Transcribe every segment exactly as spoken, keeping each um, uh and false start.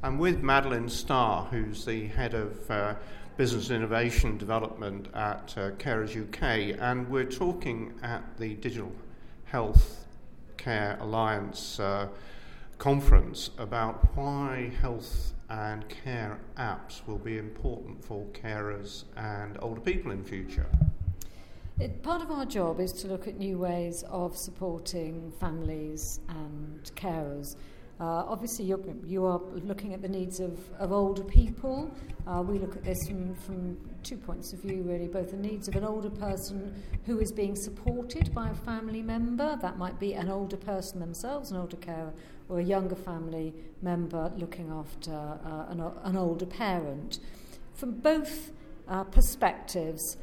I'm with Madeline Starr, who's the head of uh, Business Innovation Development at uh, Carers U K, and we're talking at the Digital Health Care Alliance uh, conference about why health and care apps will be important for carers and older people in future. It, part of our job is to look at new ways of supporting families and carers. Uh, obviously, you're, you are looking at the needs of, of older people. Uh, we look at this from, from two points of view, really, both the needs of an older person who is being supported by a family member. That might be an older person themselves, an older carer, or a younger family member looking after uh, an, an older parent. From both uh, perspectives,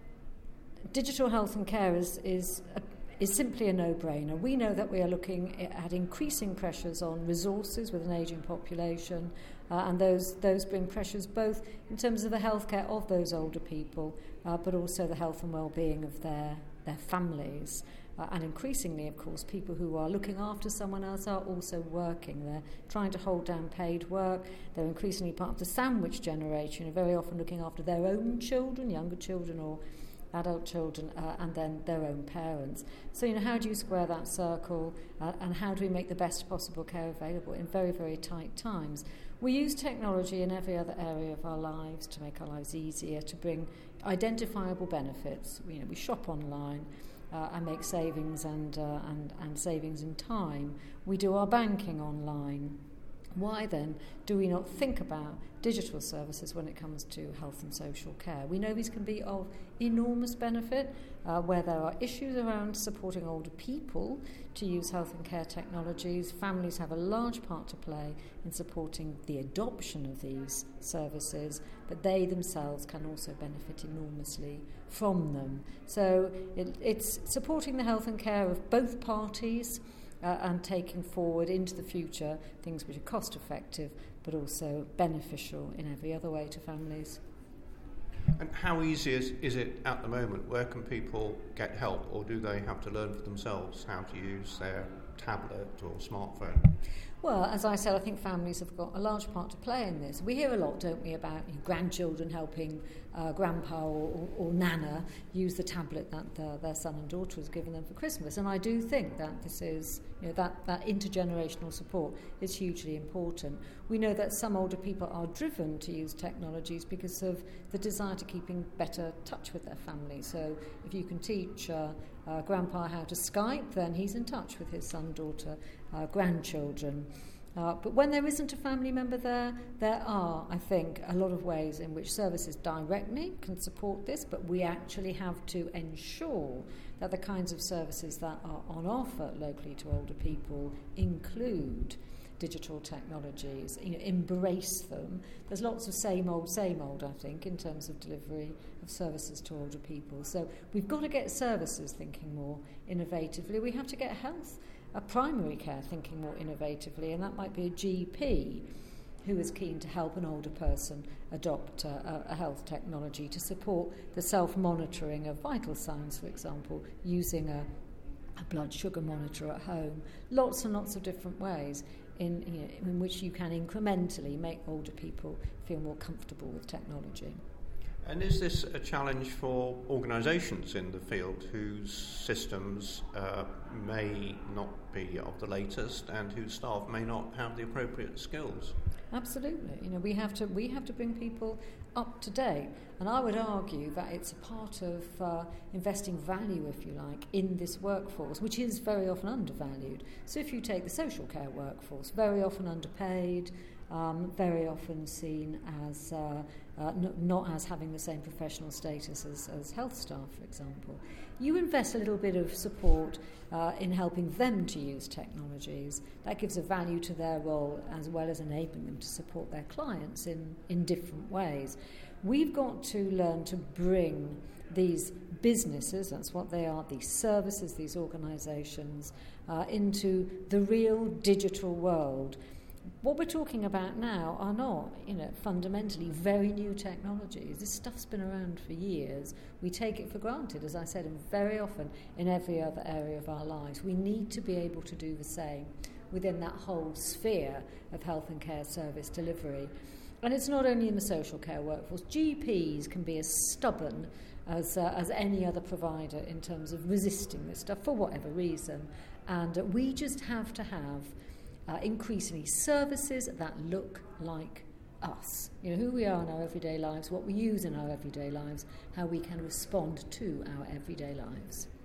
digital health and care is, is a is simply a no-brainer. We know that we are looking at increasing pressures on resources with an ageing population, uh, and those those bring pressures both in terms of the healthcare of those older people, uh, but also the health and well-being of their, their families. Uh, and increasingly, of course, people who are looking after someone else are also working. They're trying to hold down paid work. They're increasingly part of the sandwich generation, very often looking after their own children, younger children, or adult children, uh, and then their own parents. So, you know, how do you square that circle, uh, and how do we make the best possible care available in very, very tight times? We use technology in every other area of our lives to make our lives easier, to bring identifiable benefits. You know, we shop online uh, and make savings and, uh, and, and savings in time. We do our banking online. Why then do we not think about digital services when it comes to health and social care? We know these can be of enormous benefit uh, where there are issues around supporting older people to use health and care technologies. Families have a large part to play in supporting the adoption of these services, but they themselves can also benefit enormously from them. So it, it's supporting the health and care of both parties, Uh, and taking forward into the future things which are cost effective but also beneficial in every other way to families. And how easy is, is it at the moment? Where can people get help, or do they have to learn for themselves how to use their tablet or smartphone? Well, as I said, I think families have got a large part to play in this. We hear a lot, don't we, about you know, grandchildren helping uh, grandpa or, or, or nana use the tablet that the, their son and daughter has given them for Christmas. And I do think that this is, you know, that, that intergenerational support is hugely important. We know that some older people are driven to use technologies because of the desire to keep in better touch with their family. So if you can teach uh, uh, grandpa how to Skype, then he's in touch with his son, daughter, uh, grandchildren. Uh, but when there isn't a family member there, there are, I think, a lot of ways in which services directly can support this, but we actually have to ensure that the kinds of services that are on offer locally to older people include digital technologies, you know, embrace them. There's lots of same old, same old, I think, in terms of delivery of services to older people. So we've got to get services thinking more innovatively. We have to get health, a primary care thinking more innovatively, and that might be a G P who is keen to help an older person adopt a, a health technology to support the self-monitoring of vital signs, for example, using a, a blood sugar monitor at home. Lots and lots of different ways in, you know, in which you can incrementally make older people feel more comfortable with technology. And is this a challenge for organisations in the field whose systems uh, may not be of the latest and whose staff may not have the appropriate skills? Absolutely. You know, we have to we have to bring people up to date, and I would argue that it's a part of uh, investing value, if you like, in this workforce, which is very often undervalued. So if you take the social care workforce, very often underpaid, um, very often seen as uh, uh, n- not as having the same professional status as, as health staff, for example. You invest a little bit of support uh, in helping them to use technologies. That gives a value to their role as well as enabling them to support their clients in, in different ways. We've got to learn to bring these businesses, that's what they are, these services, these organisations, uh, into the real digital world. What we're talking about now are not, you know, fundamentally very new technologies. This stuff's been around for years. We take it for granted, as I said, and very often in every other area of our lives. We need to be able to do the same within that whole sphere of health and care service delivery. And it's not only in the social care workforce. G Ps can be as stubborn as uh, as any other provider in terms of resisting this stuff for whatever reason. And uh, we just have to have uh, increasingly services that look like us. You know, who we are in our everyday lives, what we use in our everyday lives, how we can respond to our everyday lives.